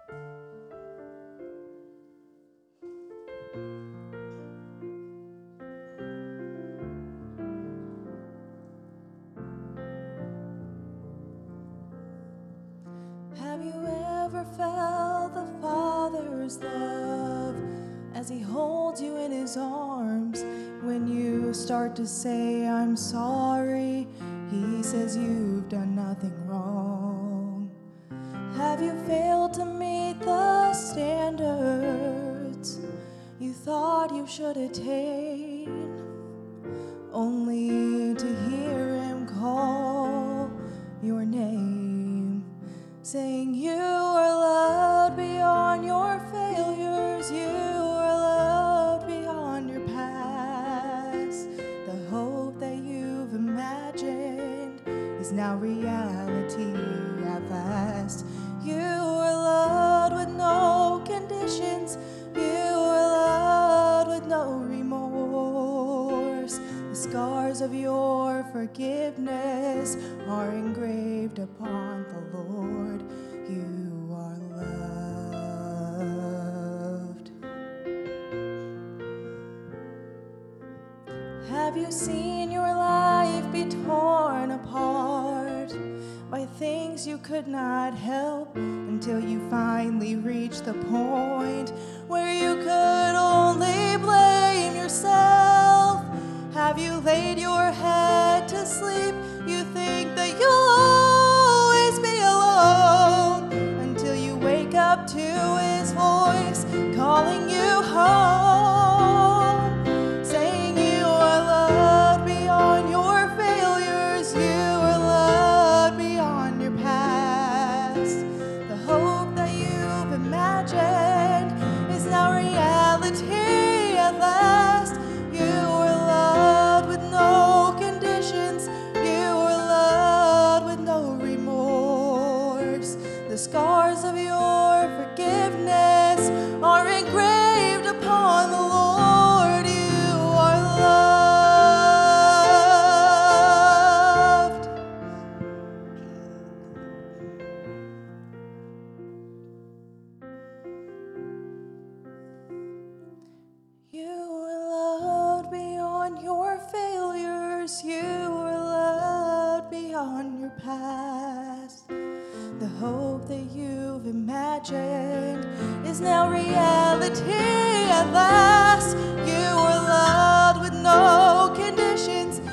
Have you ever felt the Father's love as He holds you in His arms? When you start to say, I'm sorry, He says you've done nothing wrong. Have you failed to meet the standards you thought you should attain, only to hear Him call your name, saying you are loved beyond your failures, you are loved beyond your past. The hope that you've imagined is now reality at last. You are loved with no conditions, you are loved with no remorse. The scars of your forgiveness are engraved upon the Lord. You are loved. Have you seen your life be torn apart by things you could not help, until you finally reached the point where you could only blame yourself? Have you laid your head to sleep? You think that you'll always be alone, until you wake up to His voice calling you home, saying you are loved beyond your failures, you are loved beyond your past. The hope that you've imagined is now reality at last. You are loved with no conditions, you are loved with no remorse. The scars of your forgiveness are engraved upon the Lord. You are loved. You are loved beyond your failures, you are loved beyond your past. The hope that you've imagined is now reality at last. You are loved with no conditions,